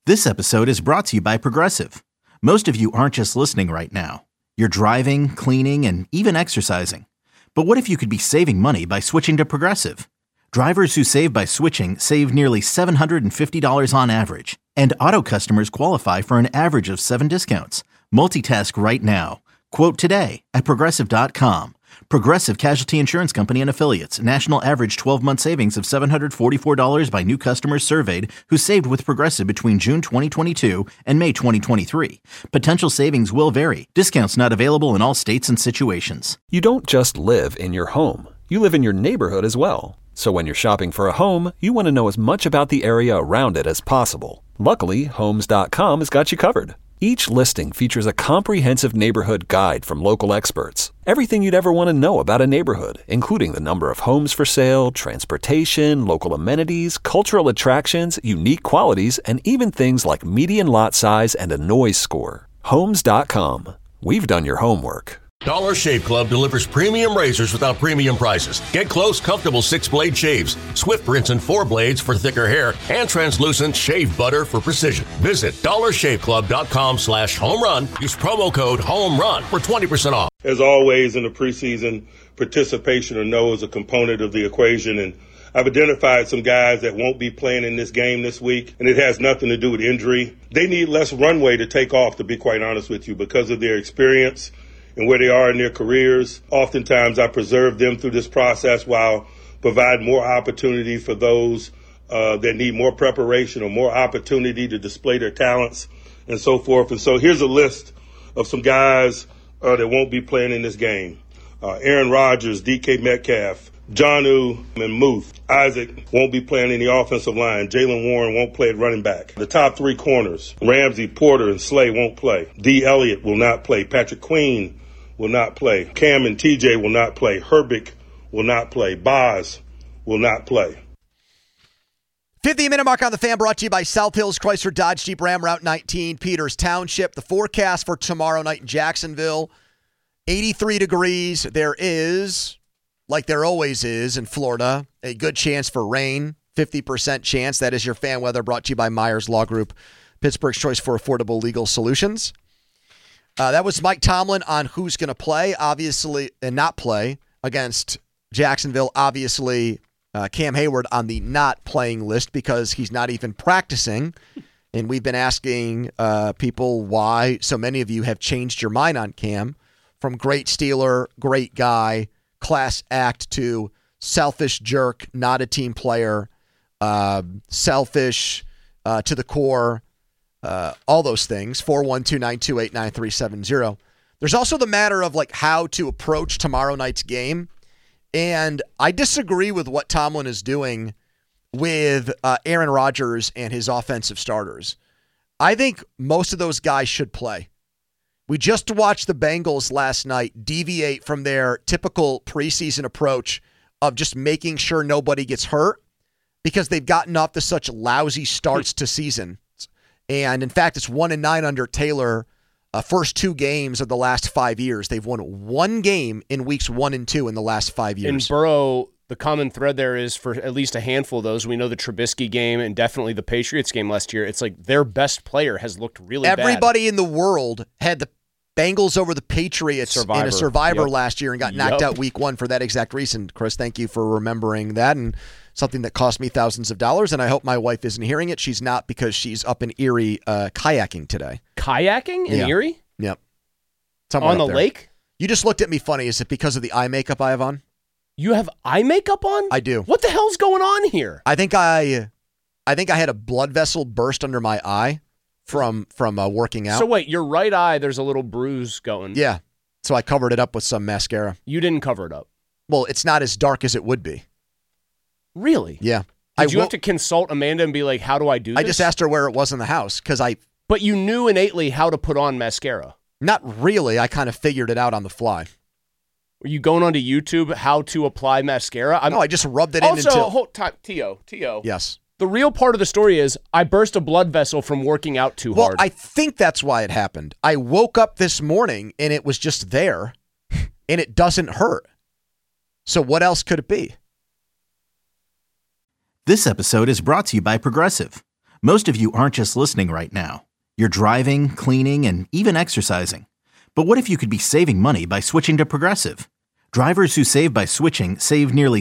This episode is brought to you by Progressive. Most of you aren't just listening right now. You're driving, cleaning, and even exercising. But what if you could be saving money by switching to Progressive? Drivers who save by switching save nearly $750 on average. And auto customers qualify for an average of 7 discounts. Multitask right now. Quote today at Progressive.com. Progressive Casualty Insurance Company and Affiliates. National average 12-month savings of $744 by new customers surveyed who saved with Progressive between June 2022 and May 2023. Potential savings will vary. Discounts not available in all states and situations. You don't just live in your home. You live in your neighborhood as well. So when you're shopping for a home, you want to know as much about the area around it as possible. Luckily, Homes.com has got you covered. Each listing features a comprehensive neighborhood guide from local experts. Everything you'd ever want to know about a neighborhood, including the number of homes for sale, transportation, local amenities, cultural attractions, unique qualities, and even things like median lot size and a noise score. Homes.com. We've done your homework. Dollar Shave Club delivers premium razors without premium prices. Get close, comfortable 6-blade shaves, swift rinse and 4 blades for thicker hair, and translucent shave butter for precision. Visit dollarshaveclub.com/homerun. Use promo code HOMERUN for 20% off. As always in the preseason, participation or no is a component of the equation, and I've identified some guys that won't be playing in this game this week, and it has nothing to do with injury. They need less runway to take off, to be quite honest with you, because of their experience and where they are in their careers. Oftentimes, I preserve them through this process while providing more opportunity for those that need more preparation or more opportunity to display their talents and so forth. And so here's a list of some guys that won't be playing in this game. Aaron Rodgers, DK Metcalf, Jonnu and Muth. Isaac won't be playing in the offensive line. Jaylen Warren won't play at running back. The top 3 corners, Ramsey, Porter, and Slay won't play. D. Elliott will not play. Patrick Queen will not play. Cam and TJ will not play. Herbig will not play. Boz will not play. 50-minute mark on the Fan, brought to you by South Hills Chrysler Dodge Jeep Ram Route 19, Peters Township. The forecast for tomorrow night in Jacksonville, 83 degrees. There is, like there always is in Florida, a good chance for rain, 50% chance. That is your fan weather, brought to you by Myers Law Group, Pittsburgh's choice for affordable legal solutions. That was Mike Tomlin on who's going to play, obviously, and not play against Jacksonville. Obviously, Cam Hayward on the not playing list because he's not even practicing. And we've been asking people why so many of you have changed your mind on Cam from great Steeler, great guy, class act to selfish jerk, not a team player, selfish to the core. All those things, 412-928-9370. There's also the matter of like how to approach tomorrow night's game. And I disagree with what Tomlin is doing with Aaron Rodgers and his offensive starters. I think most of those guys should play. We just watched the Bengals last night deviate from their typical preseason approach of just making sure nobody gets hurt because they've gotten off to such lousy starts to season. And, in fact, it's 1-9 under Taylor. First 2 games of the last 5 years. They've won 1 game in weeks 1 and 2 in the last 5 years. In Burrow, the common thread there is for at least a handful of those. We know the Trubisky game and definitely the Patriots game last year. It's like their best player has looked really bad. Everybody in the world had the Bengals over the Patriots in a Survivor last year and got knocked out week 1 for that exact reason. Chris, thank you for remembering that. And something that cost me thousands of dollars, and I hope my wife isn't hearing it. She's not, because she's up in Erie kayaking today. Kayaking in Erie? Yep. On the lake? You just looked at me funny. Is it because of the eye makeup I have on? You have eye makeup on? I do. What the hell's going on here? I think I had a blood vessel burst under my eye from working out. So wait, your right eye, there's a little bruise going. Yeah. So I covered it up with some mascara. You didn't cover it up? Well, it's not as dark as it would be. Really? Yeah. Did you have to consult Amanda and be like, how do I do this? I just asked her where it was in the house because But you knew innately how to put on mascara. Not really. I kind of figured it out on the fly. Were you going onto YouTube how to apply mascara? No, I just rubbed it in until... Also, hold time. T.O. Yes. The real part of the story is I burst a blood vessel from working out too hard. Well, I think that's why it happened. I woke up this morning and it was just there and it doesn't hurt. So what else could it be? This episode is brought to you by Progressive. Most of you aren't just listening right now. You're driving, cleaning, and even exercising. But what if you could be saving money by switching to Progressive? Drivers who save by switching save nearly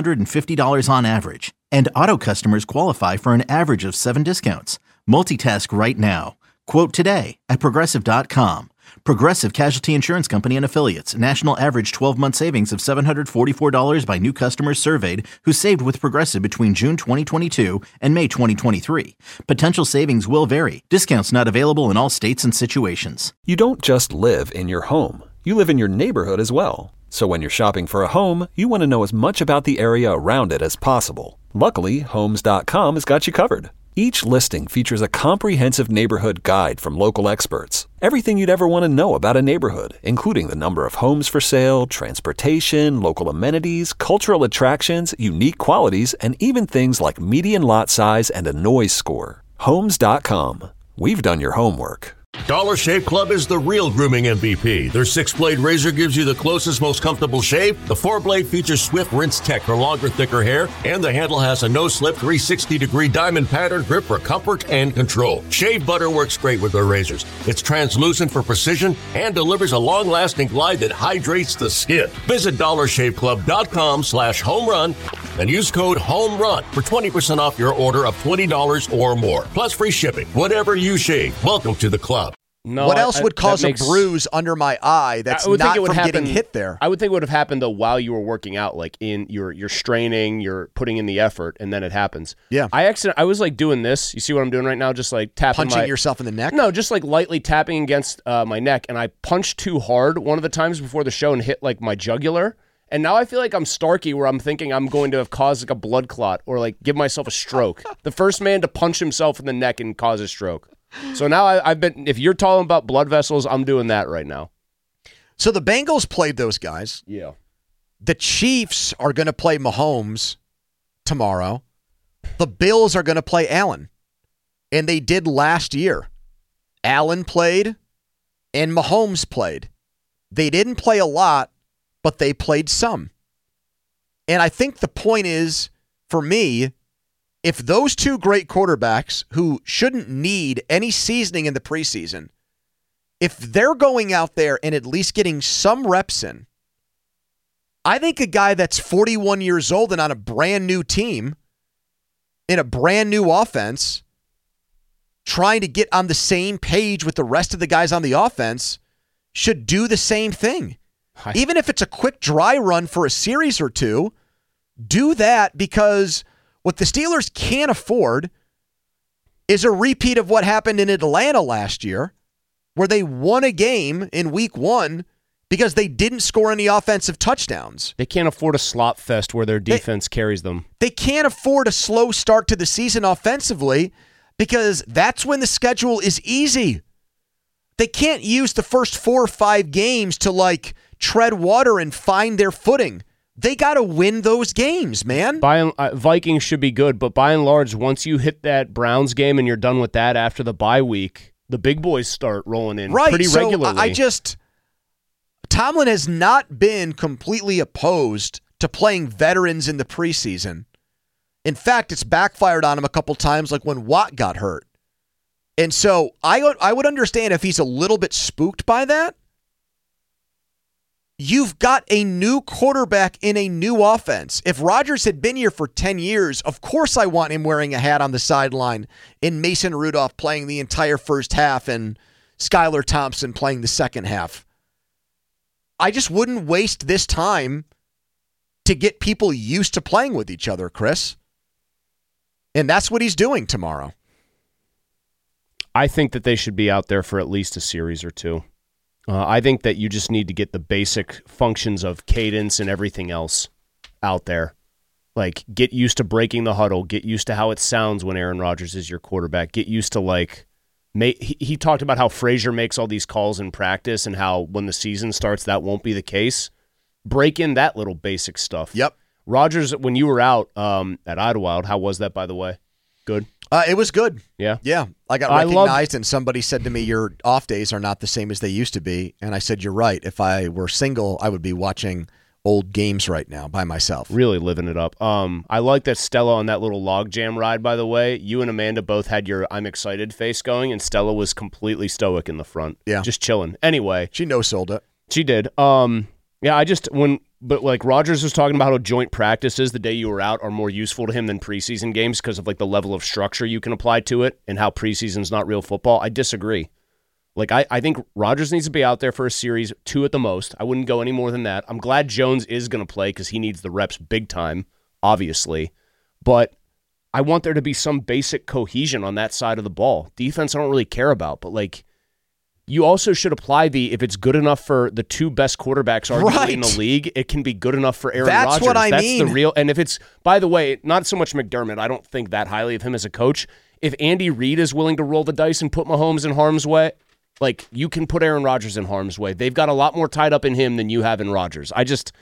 $750 on average, and auto customers qualify for an average of 7 discounts. Multitask right now. Quote today at Progressive.com. Progressive Casualty Insurance Company and Affiliates. National average 12-month savings of $744 by new customers surveyed who saved with Progressive between June 2022 and May 2023. Potential savings will vary. Discounts not available in all states and situations. You don't just live in your home. You live in your neighborhood as well. So when you're shopping for a home, you want to know as much about the area around it as possible. Luckily, Homes.com has got you covered. Each listing features a comprehensive neighborhood guide from local experts. Everything you'd ever want to know about a neighborhood, including the number of homes for sale, transportation, local amenities, cultural attractions, unique qualities, and even things like median lot size and a noise score. Homes.com. We've done your homework. Dollar Shave Club is the real grooming MVP. Their 6-blade razor gives you the closest, most comfortable shave. The 4-blade features Swift Rinse Tech for longer, thicker hair. And the handle has a no-slip 360-degree diamond pattern grip for comfort and control. Shave Butter works great with their razors. It's translucent for precision and delivers a long-lasting glide that hydrates the skin. Visit DollarShaveClub.com/homerun and use code HOMERUN for 20% off your order of $20 or more. Plus free shipping. Whatever you shave, welcome to the club. No, what else would cause a bruise under my eye that's not from getting hit there? I would think it would have happened, though, while you were working out, like you're straining, you're putting in the effort, and then it happens. Yeah. I was like doing this. You see what I'm doing right now? Just like tapping Punching yourself in the neck? No, just like lightly tapping against my neck, and I punched too hard one of the times before the show and hit like my jugular. And now I feel like I'm Starkey, where I'm thinking I'm going to have caused like a blood clot or like give myself a stroke. The first man to punch himself in the neck and cause a stroke. So now I've been, if you're talking about blood vessels, I'm doing that right now. So the Bengals played those guys. Yeah. The Chiefs are going to play Mahomes tomorrow. The Bills are going to play Allen. And they did last year. Allen played and Mahomes played. They didn't play a lot, but they played some. And I think the point is, for me, if those two great quarterbacks who shouldn't need any seasoning in the preseason, if they're going out there and at least getting some reps in, I think a guy that's 41 years old and on a brand new team, in a brand new offense, trying to get on the same page with the rest of the guys on the offense, should do the same thing. Even if it's a quick dry run for a series or two, do that, because what the Steelers can't afford is a repeat of what happened in Atlanta last year, where they won a game in week 1 because they didn't score any offensive touchdowns. They can't afford a slop fest where their defense carries them. They can't afford a slow start to the season offensively, because that's when the schedule is easy. They can't use the first 4 or 5 games to like tread water and find their footing. They got to win those games, man. Vikings should be good, but by and large, once you hit that Browns game and you're done with that after the bye week, the big boys start rolling in pretty regularly. Tomlin has not been completely opposed to playing veterans in the preseason. In fact, it's backfired on him a couple times, like when Watt got hurt. And so I would understand if he's a little bit spooked by that. You've got a new quarterback in a new offense. If Rodgers had been here for 10 years, of course I want him wearing a hat on the sideline and Mason Rudolph playing the entire first half and Skylar Thompson playing the second half. I just wouldn't waste this time to get people used to playing with each other, Chris. And that's what he's doing tomorrow. I think that they should be out there for at least a series or two. I think that you just need to get the basic functions of cadence and everything else out there. Like, get used to breaking the huddle. Get used to how it sounds when Aaron Rodgers is your quarterback. Get used to, like, he talked about how Frazier makes all these calls in practice and how when the season starts that won't be the case. Break in that little basic stuff. Yep. Rodgers, when you were out at Idlewild, how was that, by the way? Good? It was good. Yeah? Yeah. I got recognized, and somebody said to me, your off days are not the same as they used to be. And I said, you're right. If I were single, I would be watching old games right now by myself. Really living it up. I like that Stella on that little log jam ride, by the way. You and Amanda both had your I'm excited face going, and Stella was completely stoic in the front. Yeah. Just chilling. Anyway. She no-sold it. She did. But like Rodgers was talking about how joint practices the day you were out are more useful to him than preseason games because of like the level of structure you can apply to it and how preseason's not real football. I disagree. Like, I think Rodgers needs to be out there for a series, 2 at the most. I wouldn't go any more than that. I'm glad Jones is going to play because he needs the reps big time, obviously. But I want there to be some basic cohesion on that side of the ball. Defense I don't really care about, but, like, you also should apply if it's good enough for the 2 best quarterbacks arguably in the league, it can be good enough for Aaron Rodgers. That's what I mean. That's the real, and if it's, by the way, not so much McDermott, I don't think that highly of him as a coach. If Andy Reid is willing to roll the dice and put Mahomes in harm's way, like, you can put Aaron Rodgers in harm's way. They've got a lot more tied up in him than you have in Rodgers.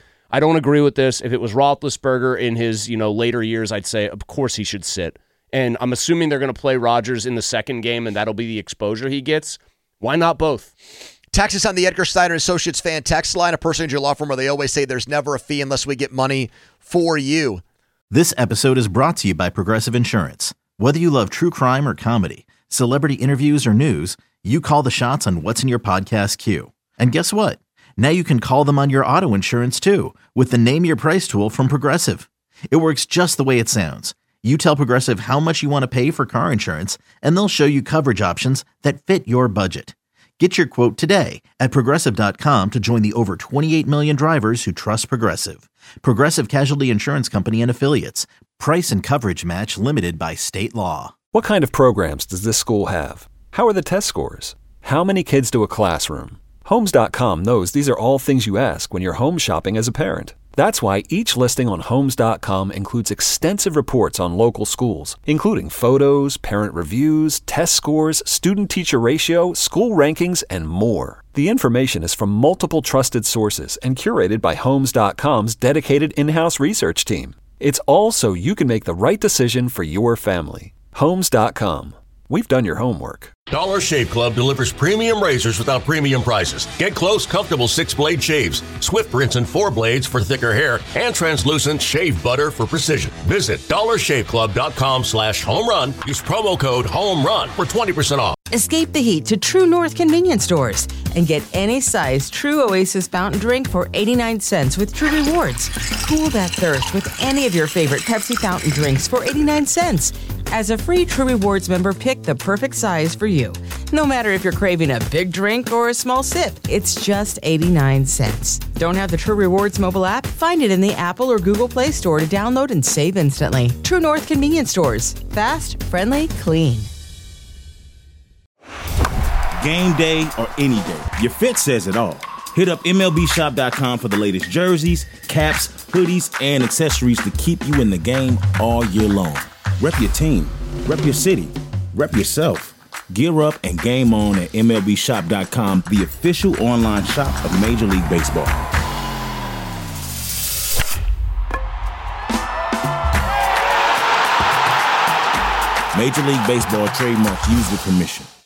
I don't agree with this. If it was Roethlisberger in his, later years, I'd say, of course he should sit. And I'm assuming they're going to play Rodgers in the second game, and that'll be the exposure he gets. Why not both? Texas on the Edgar Steiner Associates fan text line, a person in your law firm where they always say there's never a fee unless we get money for you. This episode is brought to you by Progressive Insurance. Whether you love true crime or comedy, celebrity interviews or news, you call the shots on what's in your podcast queue. And guess what? Now you can call them on your auto insurance too with the Name Your Price tool from Progressive. It works just the way it sounds. You tell Progressive how much you want to pay for car insurance, and they'll show you coverage options that fit your budget. Get your quote today at Progressive.com to join the over 28 million drivers who trust Progressive. Progressive Casualty Insurance Company and Affiliates. Price and coverage match limited by state law. What kind of programs does this school have? How are the test scores? How many kids do a classroom? Homes.com knows these are all things you ask when you're home shopping as a parent. That's why each listing on Homes.com includes extensive reports on local schools, including photos, parent reviews, test scores, student-teacher ratio, school rankings, and more. The information is from multiple trusted sources and curated by Homes.com's dedicated in-house research team. It's all so you can make the right decision for your family. Homes.com. We've done your homework. Dollar Shave Club delivers premium razors without premium prices. Get close, comfortable 6-blade shaves, swift rinse and 4 blades for thicker hair, and translucent shave butter for precision. Visit dollarshaveclub.com/homerun. Use promo code HOMERUN for 20% off. Escape the heat to True North convenience stores and get any size True Oasis fountain drink for 89 cents with True Rewards. Cool that thirst with any of your favorite Pepsi fountain drinks for 89 cents. As a free True Rewards member, pick the perfect size for you. No matter if you're craving a big drink or a small sip, it's just 89 cents. Don't have the True Rewards mobile app? Find it in the Apple or Google Play Store to download and save instantly. True North convenience stores. Fast, friendly, clean. Game day or any day, your fit says it all. Hit up MLBshop.com for the latest jerseys, caps, hoodies, and accessories to keep you in the game all year long. Rep your team, rep your city, rep yourself. Gear up and game on at MLBshop.com, the official online shop of Major League Baseball. Major League Baseball trademarks used with permission.